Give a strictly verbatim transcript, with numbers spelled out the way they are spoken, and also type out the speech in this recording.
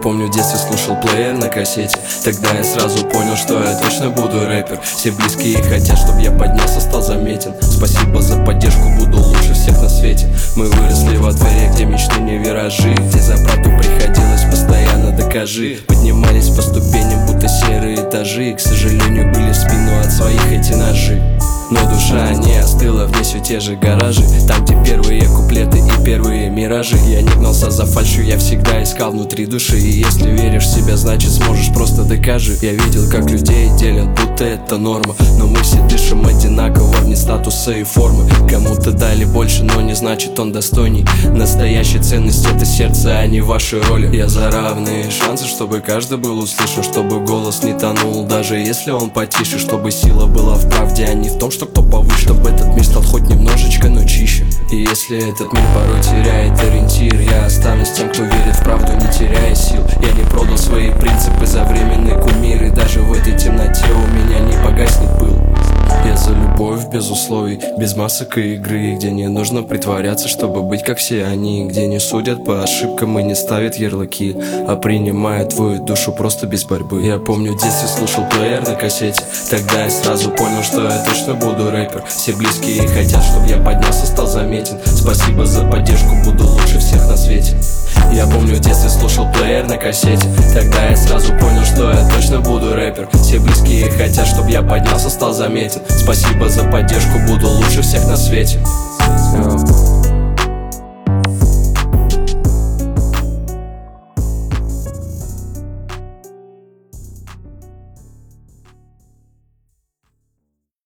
помню, в детстве слушал плеер на кассете. Тогда я сразу понял, что я точно буду рэпер. Все близкие хотят, чтобы я поднялся, стал заметен. Спасибо за поддержку, буду лучше всех на свете. Мы выросли во дворе, где мечты не виражи, где за правду приходилось постоянно докажи. Поднимались по ступеням, будто серые этажи, и, к сожалению, были в спину от своих эти ножи. Но душа не остыла, вне все те же гаражи, там, где первые куплеты и первые миражи. Я не гнался за фальшью, я всегда искал внутри души. И если веришь в себя, значит сможешь, просто докажи. Я видел, как людей делят, будто это норма, но мы все дышим одинаково, вне статуса и формы. Кому-то дали больше, но не значит он достойней. Настоящая ценность — это сердце, а не ваши роли. Я за равные шансы, чтобы каждый был услышан, чтобы голос не тонул, даже если он потише. Чтобы сила была в правде, а не в том, что кто повыше. Чтобы этот мир стал хоть немножечко, но чище. И если этот мир порой теряет ориентир, я останусь тем, кто верит в правду, не теряя сил. Я не продал свои принципы за временный кумир, и даже в этой темноте у меня не погаснет пыл. Я за любовь без условий, без масок и игры, где не нужно притворяться, чтобы быть как все они, где не судят по ошибкам и не ставят ярлыки, а принимают твою душу просто без борьбы. Я помню, в детстве слушал плеер на кассете. Тогда я сразу понял, что я точно буду рэпер. Все близкие хотят, чтобы я поднялся, стал заметен. Спасибо за поддержку, буду лучше всех на свете. Я помню, в детстве слушал плеер на кассете. Тогда я сразу понял, что я точно буду рэпер. Все близкие хотят, чтобы я поднялся, стал заметен. Спасибо за поддержку, буду лучше всех на свете.